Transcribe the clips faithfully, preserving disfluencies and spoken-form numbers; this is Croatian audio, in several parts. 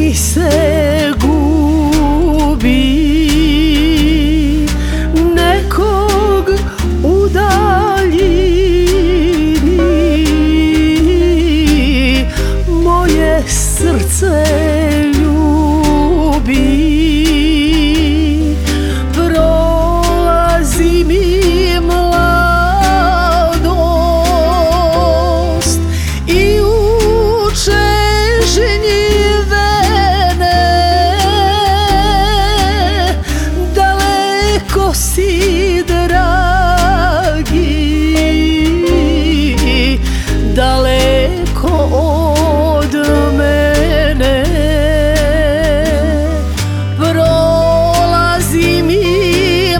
mi se gubi nekog u daljini, moje srce ljubi. Prolazi mi mladost i uče si dragi, daleko od mene. Prolazi mi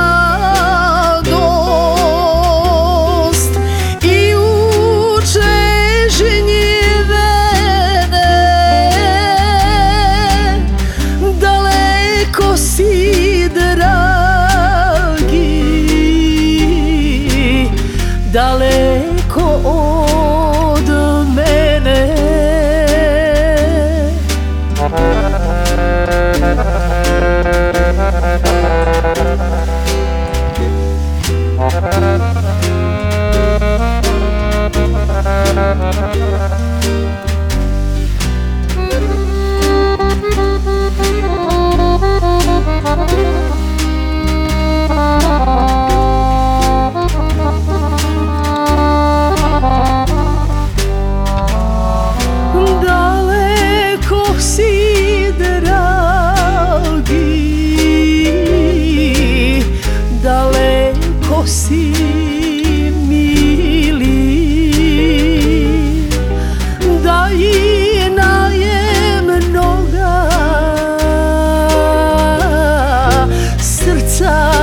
mladost i uče žnjivene, daleko si dragi, daleko od mene. Si mili, daljina je mnoga, srca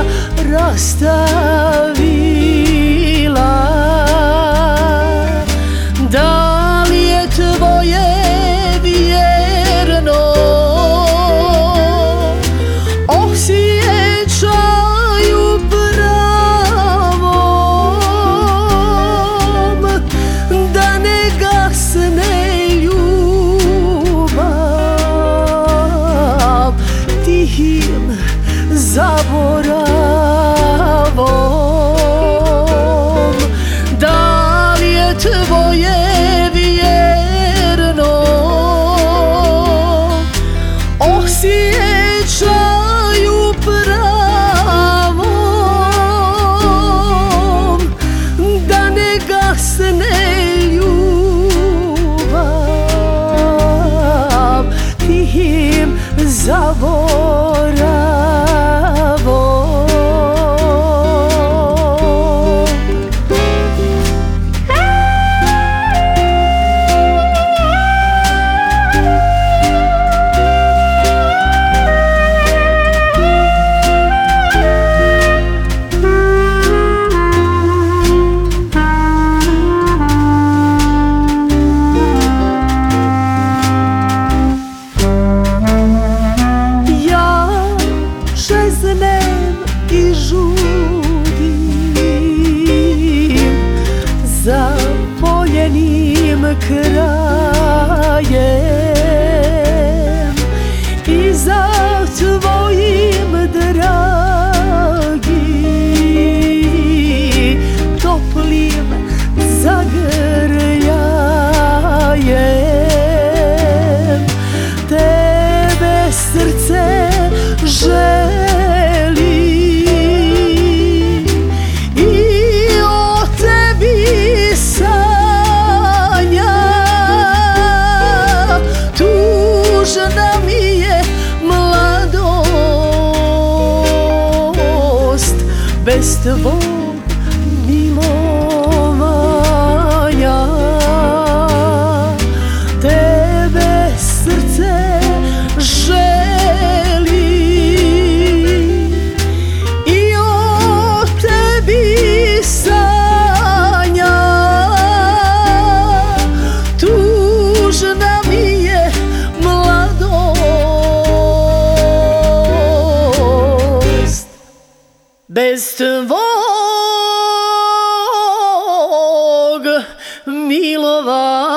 rastavila. Da li je tvoje vjerno osjećaju tihim zaboravom? Da li je tvoje vjerno osjećaju pravom, da ne gasne ljubav tihim zaboravom? I žudim za voljenim krajem i za tvojim dragi toplim zagrljajem. Tebe srce želi i o tebi sanja. Tužna mi je mladost bez tvog milovanja. Tebe srce želi i o tebi sanja. Tužna mi je mladost bez tvog milovanja.